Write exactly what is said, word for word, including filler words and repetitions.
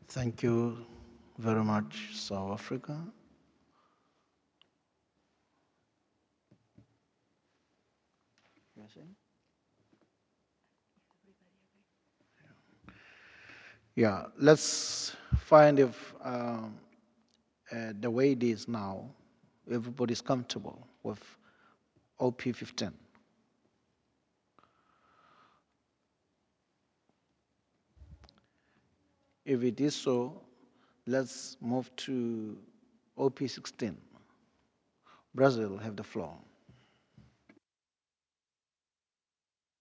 Thank you very much, South Africa. Yeah, let's find if um, uh, the way it is now, everybody's comfortable with O P fifteen. If it is so, let's move to O P sixteen. Brazil have the floor.